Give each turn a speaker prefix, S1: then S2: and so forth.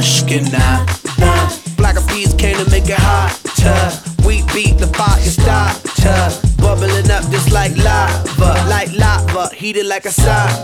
S1: Ashkenaz. Black eyed peas came to make it hotter. We beat the fire starter, bubbling up just like lava, heated like a sauna.